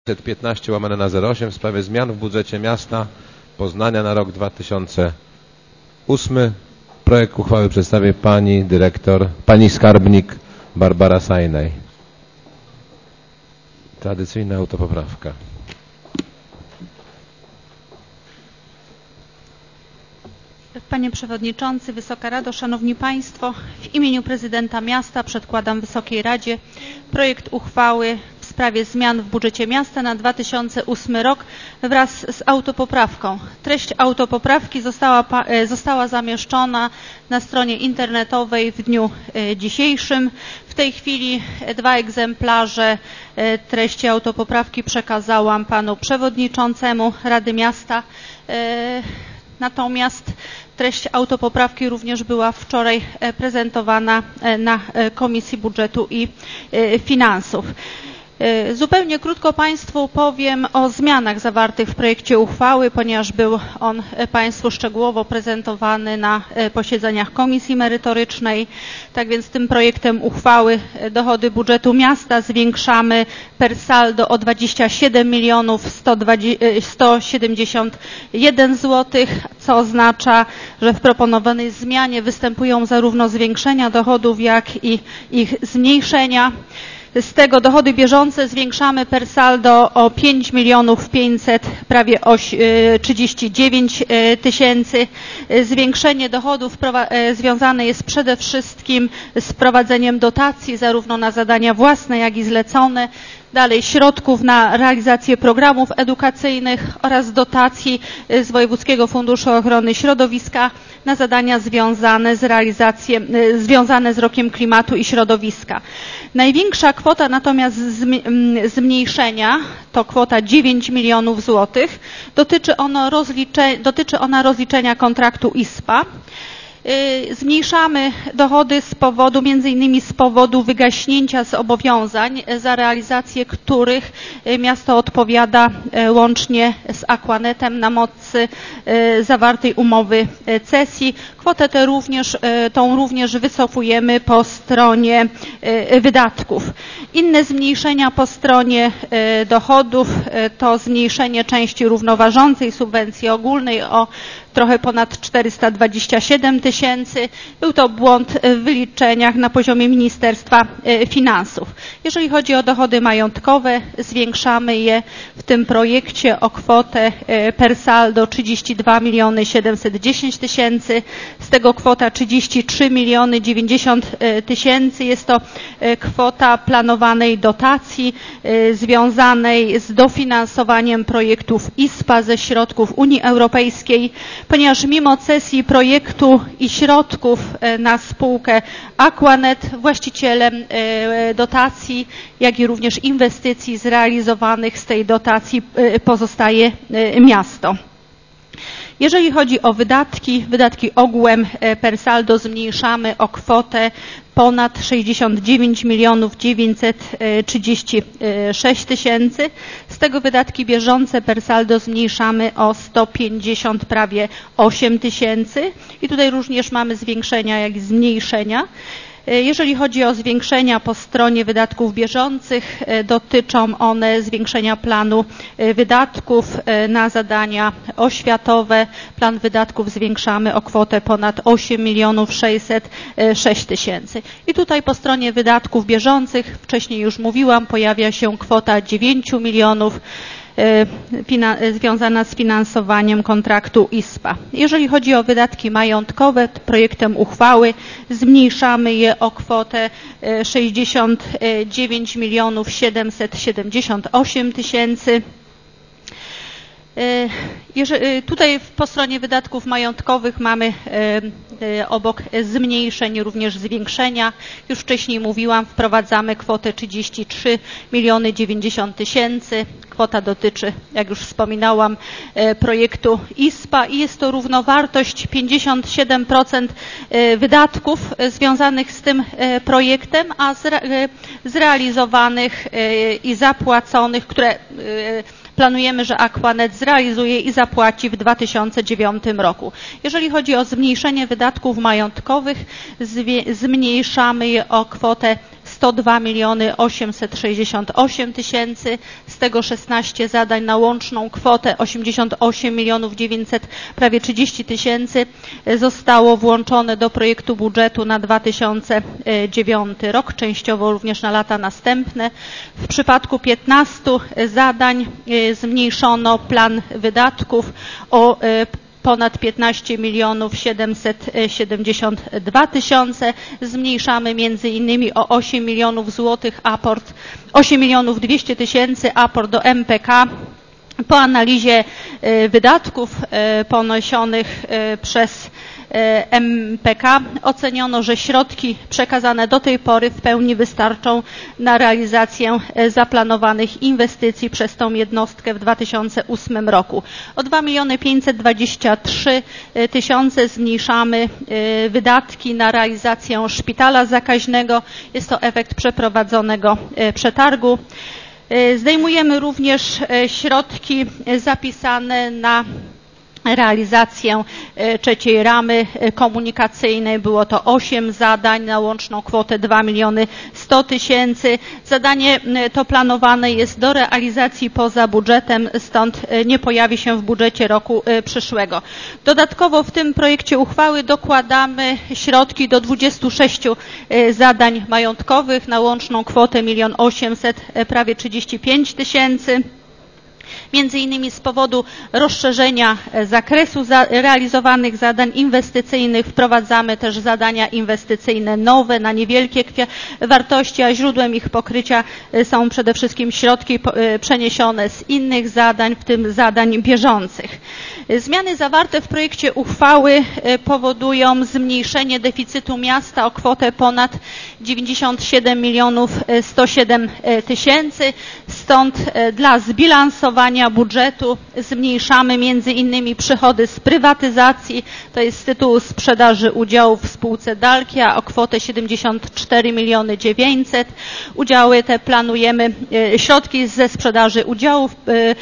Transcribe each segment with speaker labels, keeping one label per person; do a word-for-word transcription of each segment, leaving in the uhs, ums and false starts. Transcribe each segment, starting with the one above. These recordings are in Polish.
Speaker 1: piętnaście łamane na zero osiem w sprawie zmian w budżecie miasta Poznania na rok dwa tysiące ósmy. Projekt uchwały przedstawi pani dyrektor, pani skarbnik Barbara Sajnaj. Tradycyjna autopoprawka.
Speaker 2: Panie Przewodniczący, Wysoka Rado, Szanowni Państwo, w imieniu Prezydenta Miasta przedkładam Wysokiej Radzie projekt uchwały w sprawie zmian w budżecie miasta na dwa tysiące ósmy rok wraz z autopoprawką. Treść autopoprawki została, została zamieszczona na stronie internetowej w dniu dzisiejszym. W tej chwili dwa egzemplarze treści autopoprawki przekazałam panu przewodniczącemu Rady Miasta. Natomiast treść autopoprawki również była wczoraj prezentowana na Komisji Budżetu i Finansów. Zupełnie krótko Państwu powiem o zmianach zawartych w projekcie uchwały, ponieważ był on Państwu szczegółowo prezentowany na posiedzeniach Komisji Merytorycznej. Tak więc tym projektem uchwały dochody budżetu miasta zwiększamy per saldo o dwadzieścia siedem milionów sto siedemdziesiąt jeden złotych, co oznacza, że w proponowanej zmianie występują zarówno zwiększenia dochodów, jak i ich zmniejszenia. Z tego dochody bieżące zwiększamy per saldo o pięć milionów pięćset, prawie trzydzieści dziewięć tysięcy. Zwiększenie dochodów związane jest przede wszystkim z wprowadzeniem dotacji zarówno na zadania własne, jak i zlecone. Dalej środków na realizację programów edukacyjnych oraz dotacji z Wojewódzkiego Funduszu Ochrony Środowiska na zadania związane z realizacją, związane z Rokiem Klimatu i Środowiska. Największa kwota natomiast zmniejszenia to kwota dziewięć milionów złotych. Dotyczy ona, rozlicze, dotyczy ona rozliczenia kontraktu I S P A. Zmniejszamy dochody z powodu, między innymi z powodu wygaśnięcia zobowiązań, za realizację których miasto odpowiada łącznie z Aquanetem na mocy zawartej umowy cesji. Kwotę tę również, tą również wycofujemy po stronie wydatków. Inne zmniejszenia po stronie dochodów to zmniejszenie części równoważącej subwencji ogólnej o trochę ponad czterysta dwadzieścia siedem tysięcy. Był to błąd w wyliczeniach na poziomie Ministerstwa Finansów. Jeżeli chodzi o dochody majątkowe, zwiększamy je w tym projekcie o kwotę per saldo trzydzieści dwa miliony siedemset dziesięć tysięcy. Z tego kwota trzydzieści trzy miliony dziewięćdziesiąt tysięcy. Jest to kwota planowanej dotacji związanej z dofinansowaniem projektów I S P A ze środków Unii Europejskiej, ponieważ mimo cesji projektu i środków na spółkę Aquanet właścicielem dotacji, jak i również inwestycji zrealizowanych z tej dotacji pozostaje miasto. Jeżeli chodzi o wydatki, wydatki ogółem per saldo zmniejszamy o kwotę ponad sześćdziesiąt dziewięć milionów dziewięćset trzydzieści sześć tysięcy. Z tego wydatki bieżące per saldo zmniejszamy o sto pięćdziesiąt prawie osiem tysięcy. I tutaj również mamy zwiększenia, jak i zmniejszenia. Jeżeli chodzi o zwiększenia po stronie wydatków bieżących, dotyczą one zwiększenia planu wydatków na zadania oświatowe. Plan wydatków zwiększamy o kwotę ponad osiem milionów sześćset sześć tysięcy. I tutaj po stronie wydatków bieżących, wcześniej już mówiłam, pojawia się kwota dziewięć milionów związana z finansowaniem kontraktu I S P A. Jeżeli chodzi o wydatki majątkowe, projektem uchwały zmniejszamy je o kwotę sześćdziesiąt dziewięć milionów siedemset siedemdziesiąt osiem tysięcy. Tutaj po stronie wydatków majątkowych mamy obok zmniejszeń również zwiększenia. Już wcześniej mówiłam, wprowadzamy kwotę trzydzieści trzy miliony dziewięćdziesiąt tysięcy. Kwota dotyczy, jak już wspominałam, projektu I S P A i jest to równowartość pięćdziesiąt siedem procent wydatków związanych z tym projektem, a zrealizowanych i zapłaconych, które planujemy, że Aquanet zrealizuje i zapłaci w dwa tysiące dziewiątym roku. Jeżeli chodzi o zmniejszenie wydatków majątkowych, zmniejszamy je o kwotę sto dwa miliony osiemset sześćdziesiąt osiem tysięcy, z tego szesnaście zadań na łączną kwotę osiemdziesiąt osiem milionów dziewięćset, prawie trzydzieści tysięcy zostało włączone do projektu budżetu na dwa tysiące dziewiąty rok, częściowo również na lata następne. W przypadku piętnastu zadań zmniejszono plan wydatków o ponad piętnaście milionów siedemset siedemdziesiąt dwa tysiące. Zmniejszamy między innymi o osiem milionów złotych aport, osiem milionów dwieście tysięcy aport do M P K. Po analizie wydatków poniesionych przez M P K oceniono, że środki przekazane do tej pory w pełni wystarczą na realizację zaplanowanych inwestycji przez tą jednostkę w dwa tysiące ósmym roku. O dwa miliony pięćset dwadzieścia trzy tysiące zmniejszamy wydatki na realizację szpitala zakaźnego. Jest to efekt przeprowadzonego przetargu. Zdejmujemy również środki zapisane na realizację trzeciej ramy komunikacyjnej. Było to osiem zadań na łączną kwotę dwa miliony sto tysięcy. Zadanie to planowane jest do realizacji poza budżetem, stąd nie pojawi się w budżecie roku przyszłego. Dodatkowo w tym projekcie uchwały dokładamy środki do dwudziestu sześciu zadań majątkowych na łączną kwotę milion osiemset, prawie trzydzieści pięć tysięcy. Między innymi z powodu rozszerzenia zakresu za realizowanych zadań inwestycyjnych wprowadzamy też zadania inwestycyjne nowe na niewielkie wartości, a źródłem ich pokrycia są przede wszystkim środki przeniesione z innych zadań, w tym zadań bieżących. Zmiany zawarte w projekcie uchwały powodują zmniejszenie deficytu miasta o kwotę ponad dziewięćdziesiąt siedem milionów sto siedem tysięcy, stąd dla zbilansowania budżetu zmniejszamy między innymi przychody z prywatyzacji, to jest z tytułu sprzedaży udziałów w spółce Dalkia o kwotę siedemdziesiąt cztery miliony dziewięćset. Udziały te planujemy, środki ze sprzedaży udziałów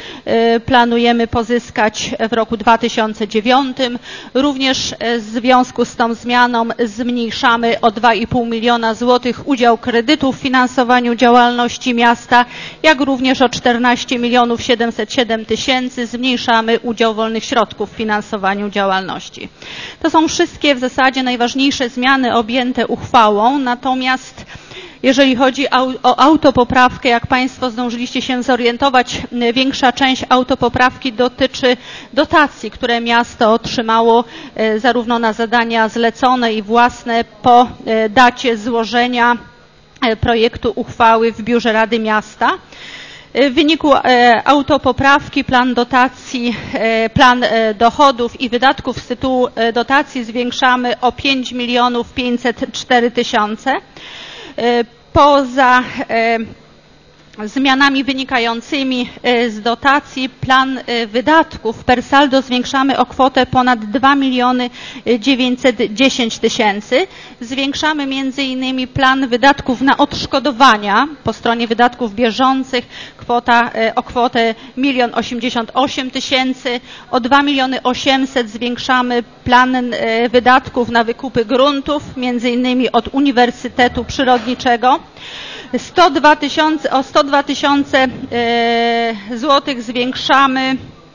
Speaker 2: planujemy pozyskać w roku dwa tysiące dziewiątym. Również w związku z tą zmianą zmniejszamy o dwa i pół miliona złotych udział kredytu w finansowaniu działalności miasta, jak również o czternaście milionów siedemset siedem tysięcy zmniejszamy udział wolnych środków w finansowaniu działalności. To są wszystkie w zasadzie najważniejsze zmiany objęte uchwałą, natomiast jeżeli chodzi o autopoprawkę, jak Państwo zdążyliście się zorientować, większa część autopoprawki dotyczy dotacji, które miasto otrzymało zarówno na zadania zlecone i własne po dacie złożenia projektu uchwały w Biurze Rady Miasta. W wyniku autopoprawki plan dotacji, plan dochodów i wydatków z tytułu dotacji zwiększamy o pięć milionów pięćset cztery tysiące. Poza zmianami wynikającymi z dotacji plan wydatków per saldo zwiększamy o kwotę ponad dwa miliony dziewięćset dziesięć tysięcy. Zwiększamy między innymi plan wydatków na odszkodowania po stronie wydatków bieżących kwota, o kwotę milion osiemdziesiąt osiem tysięcy. O dwa miliony osiemset zwiększamy plan wydatków na wykupy gruntów, między innymi od Uniwersytetu Przyrodniczego. sto dwa tysiące, o sto dwa tysiące złotych zwiększamy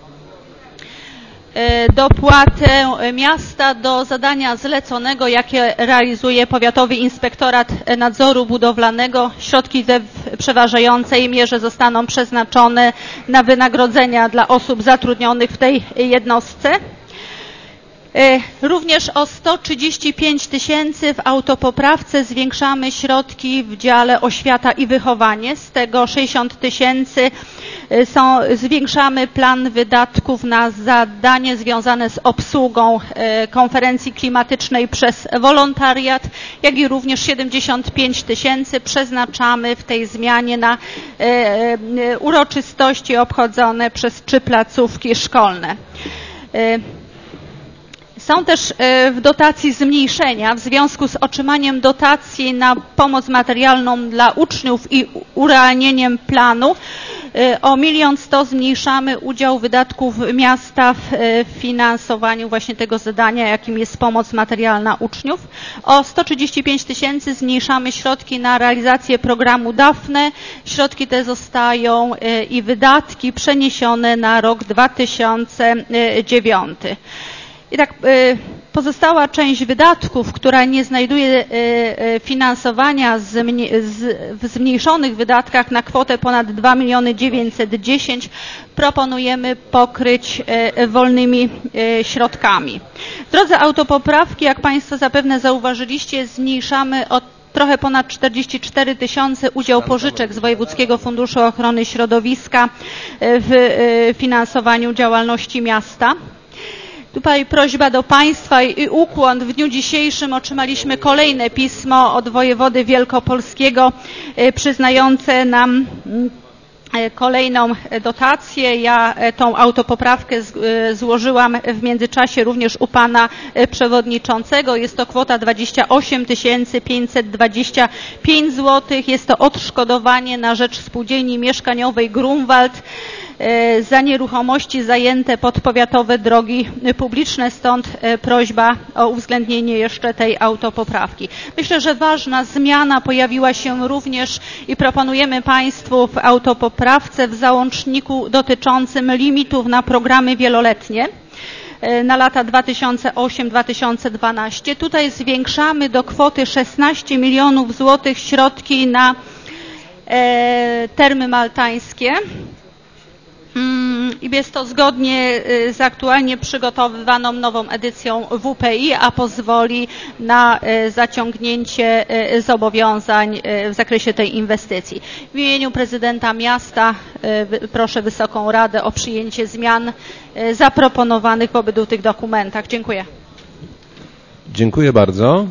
Speaker 2: dopłatę miasta do zadania zleconego, jakie realizuje Powiatowy Inspektorat Nadzoru Budowlanego. Środki te w przeważającej mierze zostaną przeznaczone na wynagrodzenia dla osób zatrudnionych w tej jednostce. Również o sto trzydzieści pięć tysięcy w autopoprawce zwiększamy środki w dziale oświata i wychowanie. Z tego sześćdziesiąt tysięcy są, zwiększamy plan wydatków na zadanie związane z obsługą konferencji klimatycznej przez wolontariat, jak i również siedemdziesiąt pięć tysięcy przeznaczamy w tej zmianie na uroczystości obchodzone przez trzy placówki szkolne. Są też w dotacji zmniejszenia w związku z otrzymaniem dotacji na pomoc materialną dla uczniów i urealnieniem planu. O milion sto zmniejszamy udział wydatków miasta w finansowaniu właśnie tego zadania, jakim jest pomoc materialna uczniów. O sto trzydzieści pięć tysięcy zmniejszamy środki na realizację programu DAFNE. Środki te zostają i wydatki przeniesione na rok dwa tysiące dziewiąty. I tak pozostała część wydatków, która nie znajduje finansowania w zmniejszonych wydatkach na kwotę ponad dwa miliony dziewięćset dziesięć, proponujemy pokryć wolnymi środkami. W drodze autopoprawki, jak Państwo zapewne zauważyliście, zmniejszamy o trochę ponad czterdzieści cztery tysiące udział pożyczek z Wojewódzkiego Funduszu Ochrony Środowiska w finansowaniu działalności miasta. Tutaj prośba do Państwa i ukłon. W dniu dzisiejszym otrzymaliśmy kolejne pismo od wojewody wielkopolskiego przyznające nam kolejną dotację. Ja tą autopoprawkę złożyłam w międzyczasie również u Pana Przewodniczącego. Jest to kwota dwadzieścia osiem tysięcy pięćset dwadzieścia pięć złotych. Jest to odszkodowanie na rzecz spółdzielni mieszkaniowej Grunwald za nieruchomości zajęte pod powiatowe drogi publiczne, stąd prośba o uwzględnienie jeszcze tej autopoprawki. Myślę, że ważna zmiana pojawiła się również i proponujemy Państwu w autopoprawce w załączniku dotyczącym limitów na programy wieloletnie na lata dwa tysiące osiem do dwa tysiące dwanaście. Tutaj zwiększamy do kwoty szesnaście milionów złotych środki na termy maltańskie. I jest to zgodnie z aktualnie przygotowywaną nową edycją W P I, a pozwoli na zaciągnięcie zobowiązań w zakresie tej inwestycji. W imieniu prezydenta miasta proszę Wysoką Radę o przyjęcie zmian zaproponowanych w obydwu tych dokumentach. Dziękuję.
Speaker 1: Dziękuję bardzo.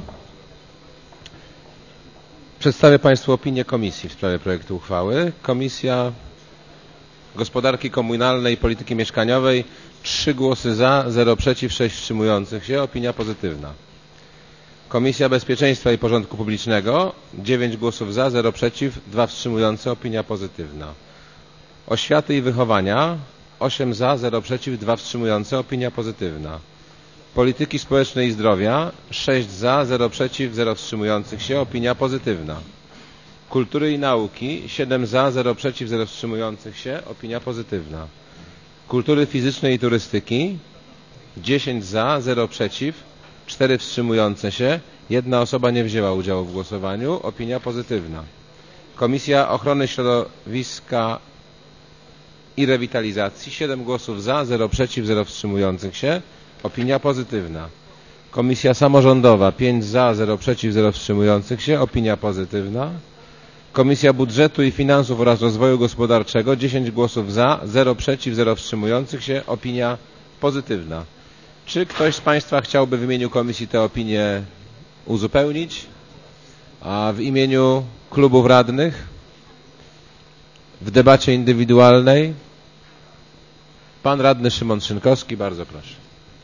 Speaker 1: Przedstawię Państwu opinię komisji w sprawie projektu uchwały. Komisja Gospodarki Komunalnej i Polityki Mieszkaniowej, trzy głosy za, zero przeciw, sześć wstrzymujących się. Opinia pozytywna. Komisja Bezpieczeństwa i Porządku Publicznego, dziewięć głosów za, zero przeciw, dwa wstrzymujące. Opinia pozytywna. Oświaty i Wychowania, osiem za, zero przeciw, dwa wstrzymujące. Opinia pozytywna. Polityki Społecznej i Zdrowia, sześć za, zero przeciw, zero wstrzymujących się. Opinia pozytywna. Kultury i Nauki, siedem za, zero przeciw, zero wstrzymujących się. Opinia pozytywna. Kultury Fizycznej i Turystyki, dziesięć za, zero przeciw, cztery wstrzymujące się. Jedna osoba nie wzięła udziału w głosowaniu. Opinia pozytywna. Komisja Ochrony Środowiska i Rewitalizacji, siedem głosów za, zero przeciw, zero wstrzymujących się. Opinia pozytywna. Komisja Samorządowa, pięć za, zero przeciw, zero wstrzymujących się. Opinia pozytywna. Komisja Budżetu i Finansów oraz Rozwoju Gospodarczego, dziesięć głosów za, zero przeciw, zero wstrzymujących się. Opinia pozytywna. Czy ktoś z Państwa chciałby w imieniu komisji tę opinię uzupełnić? A w imieniu klubów radnych? W debacie indywidualnej? Pan radny Szymon Szynkowski, bardzo proszę.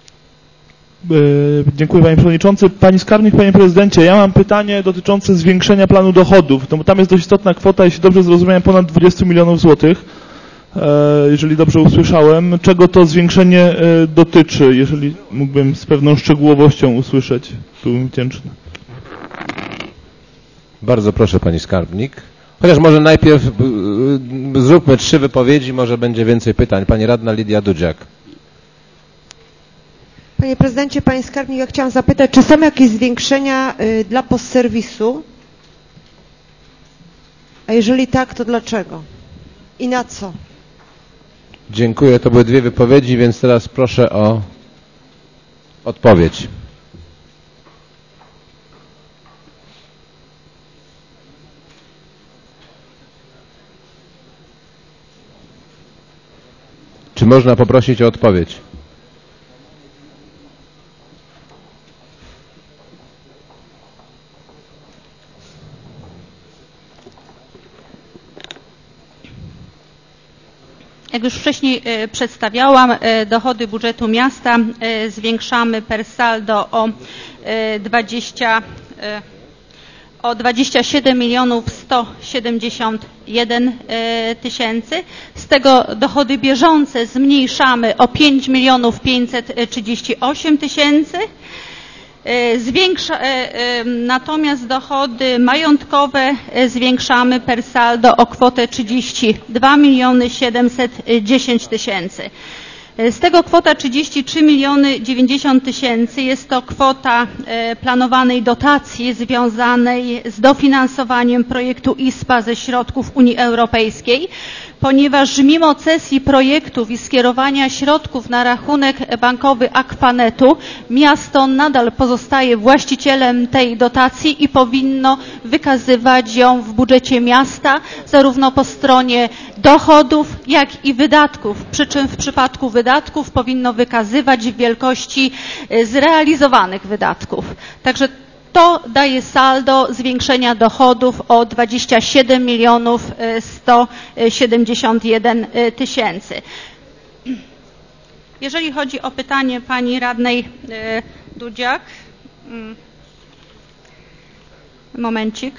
Speaker 3: Dziękuję Panie Przewodniczący. Pani Skarbnik, Panie Prezydencie, ja mam pytanie dotyczące zwiększenia planu dochodów. No bo tam jest dość istotna kwota, jeśli dobrze zrozumiałem, ponad dwadzieścia milionów złotych, jeżeli dobrze usłyszałem. Czego to zwiększenie dotyczy, jeżeli mógłbym z pewną szczegółowością usłyszeć? Byłbym wdzięczny.
Speaker 1: Bardzo proszę Pani Skarbnik. Chociaż może najpierw zróbmy trzy wypowiedzi, może będzie więcej pytań. Pani radna Lidia Dudziak.
Speaker 4: Panie Prezydencie, Panie Skarbnik, ja chciałam zapytać, czy są jakieś zwiększenia y, dla postserwisu? A jeżeli tak, to dlaczego? I na co?
Speaker 1: Dziękuję. To były dwie wypowiedzi, więc teraz proszę o odpowiedź. Czy można poprosić o odpowiedź?
Speaker 2: Jak już wcześniej przedstawiałam, dochody budżetu miasta zwiększamy per saldo o dwadzieścia o dwadzieścia siedem milionów sto siedemdziesiąt jeden tysięcy. Z tego dochody bieżące zmniejszamy o pięć milionów pięćset trzydzieści osiem tysięcy. Zwiększa, natomiast dochody majątkowe zwiększamy per saldo o kwotę trzydzieści dwa miliony siedemset dziesięć tysięcy. Z tego kwota trzydzieści trzy miliony dziewięćdziesiąt tysięcy jest to kwota planowanej dotacji związanej z dofinansowaniem projektu I S P A ze środków Unii Europejskiej, ponieważ mimo cesji projektów i skierowania środków na rachunek bankowy Aquanetu, miasto nadal pozostaje właścicielem tej dotacji i powinno wykazywać ją w budżecie miasta, zarówno po stronie dochodów, jak i wydatków. Przy czym w przypadku wydatków powinno wykazywać w wielkości zrealizowanych wydatków. Także to daje saldo zwiększenia dochodów o dwadzieścia siedem milionów sto siedemdziesiąt jeden tysięcy. Jeżeli chodzi o pytanie pani radnej Dudziak, momencik.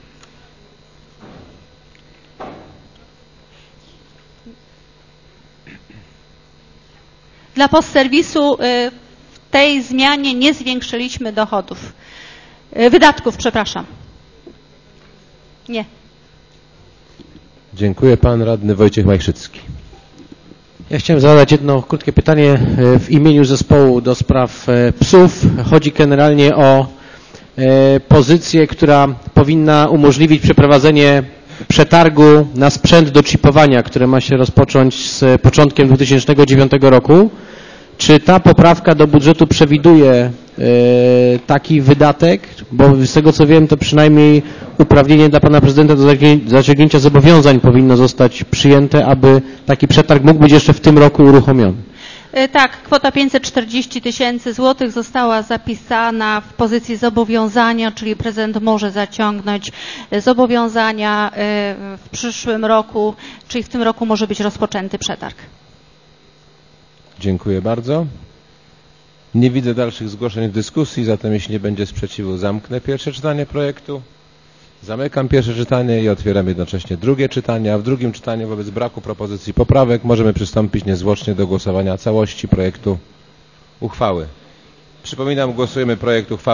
Speaker 2: Dla postserwisu w tej zmianie nie zwiększyliśmy dochodów. Wydatków, przepraszam. Nie.
Speaker 1: Dziękuję. Pan radny Wojciech Majchrzycki.
Speaker 5: Ja chciałem zadać jedno krótkie pytanie w imieniu zespołu do spraw psów. Chodzi generalnie o pozycję, która powinna umożliwić przeprowadzenie przetargu na sprzęt do czipowania, które ma się rozpocząć z początkiem dwa tysiące dziewiątego roku. Czy ta poprawka do budżetu przewiduje taki wydatek? Bo z tego co wiem, to przynajmniej uprawnienie dla pana prezydenta do zaciągnięcia zobowiązań powinno zostać przyjęte, aby taki przetarg mógł być jeszcze w tym roku uruchomiony.
Speaker 2: Tak, kwota pięćset czterdzieści tysięcy złotych została zapisana w pozycji zobowiązania, czyli prezydent może zaciągnąć zobowiązania w przyszłym roku, czyli w tym roku może być rozpoczęty przetarg.
Speaker 1: Dziękuję bardzo. Nie widzę dalszych zgłoszeń w dyskusji, zatem jeśli nie będzie sprzeciwu, zamknę pierwsze czytanie projektu. Zamykam pierwsze czytanie i otwieram jednocześnie drugie czytanie, a w drugim czytaniu wobec braku propozycji poprawek możemy przystąpić niezwłocznie do głosowania całości projektu uchwały. Przypominam, głosujemy projekt uchwały